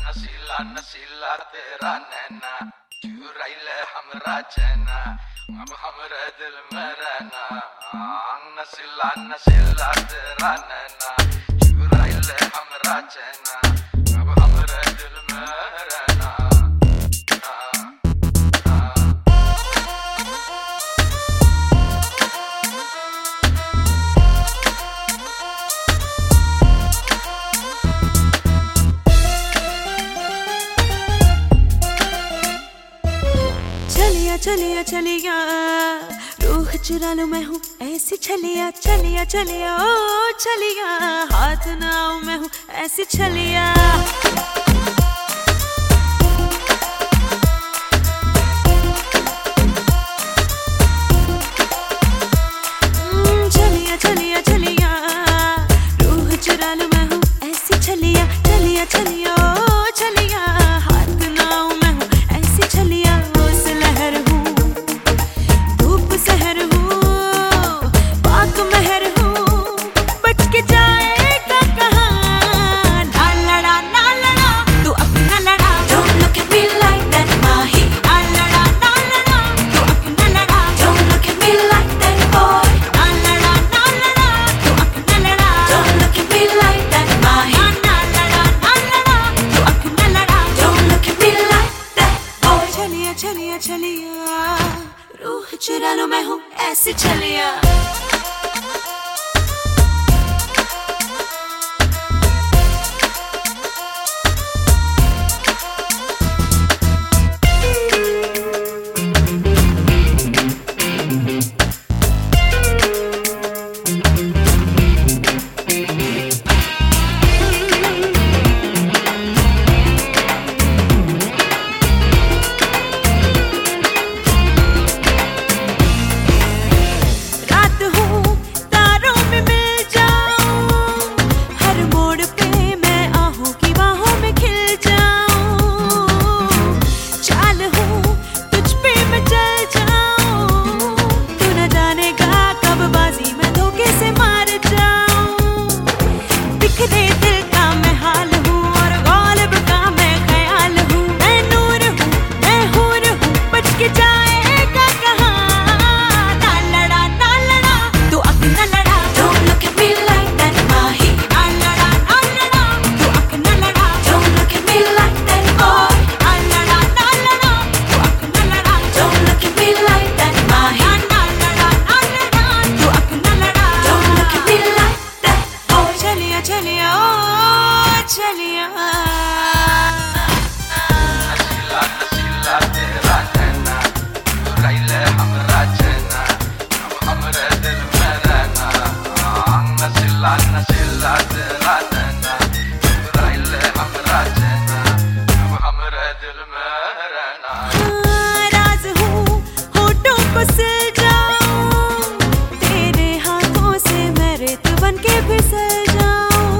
नशीला नशीला तेरा नैना चुराई ले हमरा चैना अब हमरे दिल में रहना। नशीला नशीला तेरा नैना चुराई ले हमरा चैना अब हमरे दिल में रहना। चलिया चलिया चलिया रूह चुरा लूं मैं हूँ ऐसी छलिया। चलिया चलिया ओ चलिया हाथ ना आऊं मैं हूँ ऐसी छलिया। चलिया चलिया चलिया रूह चुरा लूं मैं हूँ ऐसी छलिया। चलिया चलिया ओ चलिया हाथ ना आऊं मैं हूँ ऐसी छलिया। चलिया चलिया रूह चुरा लूं मैं हूँ ऐसी छलिया। चलिया नशीला नशीला तेरा नैना चुराई ले हमरा चैना अब हमरे दिल में रहना। नशीला नशीला तेरा नैना चुराई ले हमरा चैना अब हमरे दिल में रहना। राज हूँ होठों को सिल जाऊं तेरे हाथों से मैं रेत बन के फिसल जाऊं।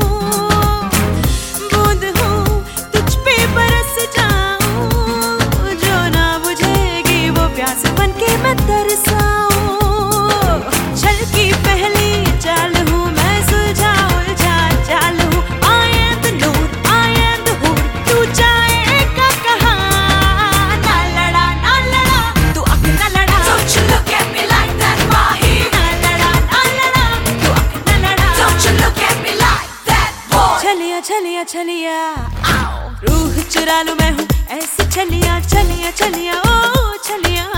छलकी पहली चाल हूँ मैं सुलझा उलझा चाल हूँ। I am the Noor I am the हूर तू जाएगा कहाँ। ना लड़ा तू अब ना लड़ा। Don't you look at me like that माही। ना लड़ा तू अब ना लड़ा। Don't you look at me like that boy। चलिया चलिया चलिया रूह चुरा लूं मैं हूँ ऐसी छलिया। चलिया चलिया ओ छलिया।